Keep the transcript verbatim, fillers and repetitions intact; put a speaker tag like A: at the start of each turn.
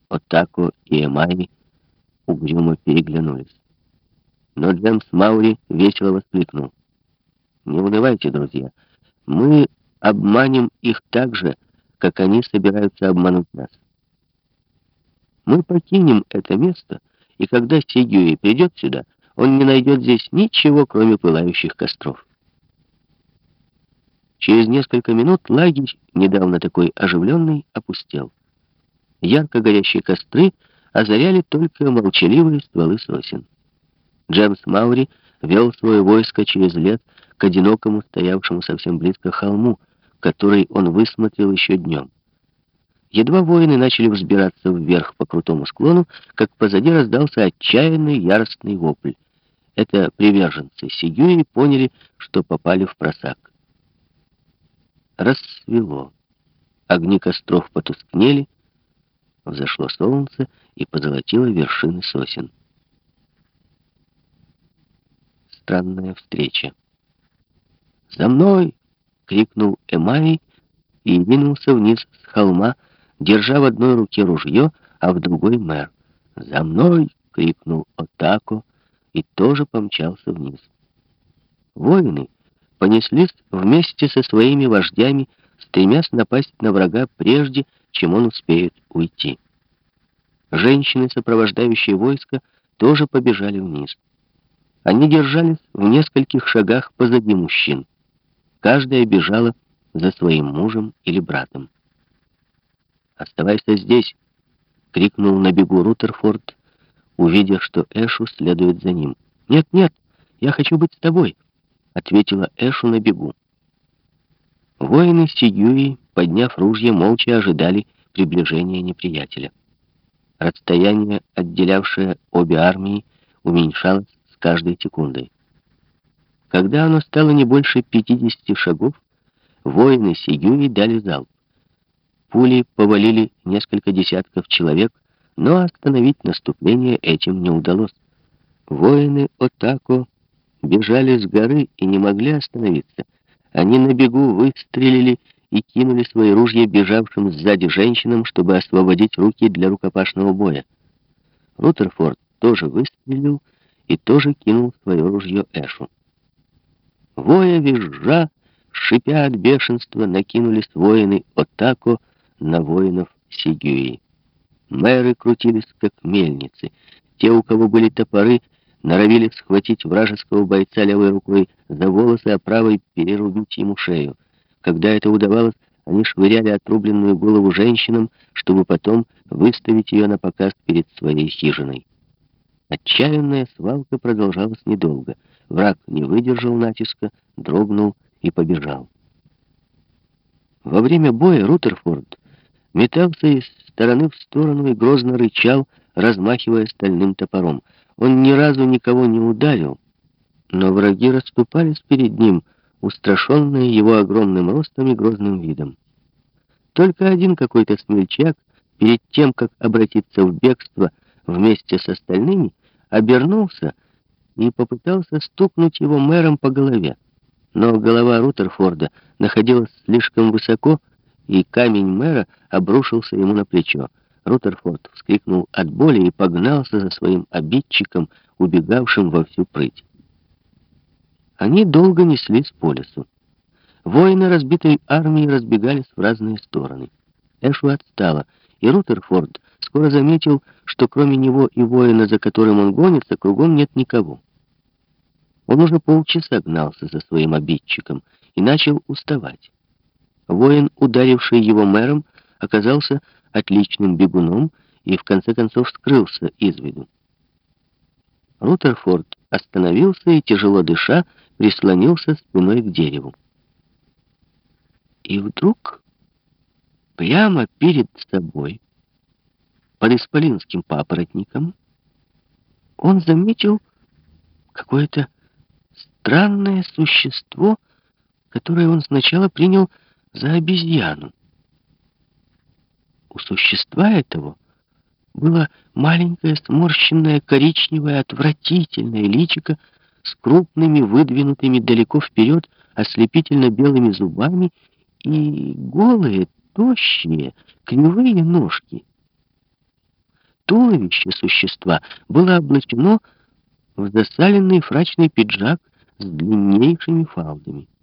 A: Отако и Эмай угрюмо переглянулись. Но Джемс Маури весело воскликнул: «Не унывайте, друзья. Мы обманем их так же, как они собираются обмануть нас. Мы покинем это место, и когда Сигюи придет сюда, он не найдет здесь ничего, кроме пылающих костров». Через несколько минут лагерь, недавно такой оживленный, опустел. Ярко горящие костры озаряли только молчаливые стволы сосен. Джемс Маури вел свое войско через лес к одинокому, стоявшему совсем близко холму, который он высмотрел еще днем. Едва воины начали взбираться вверх по крутому склону, как позади раздался отчаянный, яростный вопль. Это приверженцы Сигюи поняли, что попали в просак. Рассвело. Огни костров потускнели, взошло солнце и позолотило вершины сосен. Странная встреча. «За мной!» — крикнул Эмай и двинулся вниз с холма, держа в одной руке ружье, а в другой мэр. «За мной!» — крикнул Отако и тоже помчался вниз. Воины понеслись вместе со своими вождями, стремясь напасть на врага прежде, чем он успеет уйти. Женщины, сопровождающие войско, тоже побежали вниз. Они держались в нескольких шагах позади мужчин. Каждая бежала за своим мужем или братом. «Оставайся здесь!» — крикнул на бегу Рутерфорд, увидя, что Эшу следует за ним. «Нет, нет, я хочу быть с тобой!» — ответила Эшу на бегу. Воины Сигюи, подняв ружья, молча ожидали приближения неприятеля. Расстояние, отделявшее обе армии, уменьшалось с каждой секундой. Когда оно стало не больше пятидесяти шагов, воины Сигюи дали залп. Пули повалили несколько десятков человек, но остановить наступление этим не удалось. Воины Отако бежали с горы и не могли остановиться. Они на бегу выстрелили и кинули свои ружья бежавшим сзади женщинам, чтобы освободить руки для рукопашного боя. Рутерфорд тоже выстрелил и тоже кинул свое ружье Эшу. Воя, визжа, шипя от бешенства, накинулись воины Отако на воинов Сигюи. Мэры крутились, как мельницы. Те, у кого были топоры, норовили схватить вражеского бойца левой рукой за волосы, а правой перерубить ему шею. Когда это удавалось, они швыряли отрубленную голову женщинам, чтобы потом выставить ее на показ перед своей хижиной. Отчаянная свалка продолжалась недолго. Враг не выдержал натиска, дрогнул и побежал. Во время боя Рутерфорд метался из стороны в сторону и грозно рычал, размахивая стальным топором. Он ни разу никого не ударил, но враги расступались перед ним, устрашенные его огромным ростом и грозным видом. Только один какой-то смельчак, перед тем, как обратиться в бегство вместе с остальными, обернулся и попытался стукнуть его мэром по голове. Но голова Рутерфорда находилась слишком высоко, и камень мэра обрушился ему на плечо. Рутерфорд вскрикнул от боли и погнался за своим обидчиком, убегавшим во всю прыть. Они долго неслись по лесу. Воины разбитой армии разбегались в разные стороны. Эшу отстала, и Рутерфорд скоро заметил, что кроме него и воина, за которым он гонится, кругом нет никого. Он уже полчаса гнался за своим обидчиком и начал уставать. Воин, ударивший его мэром, оказался отличным бегуном и в конце концов скрылся из виду. Рутерфорд остановился и, тяжело дыша, прислонился спиной к дереву. И вдруг, прямо перед собой, под исполинским папоротником, он заметил какое-то странное существо, которое он сначала принял за обезьяну. У существа этого было маленькое, сморщенное, коричневое, отвратительное личико с крупными, выдвинутыми далеко вперед, ослепительно белыми зубами и голые, тощие, кривые ножки. туловище существа было облачено в засаленный фрачный пиджак с длиннейшими фалдами.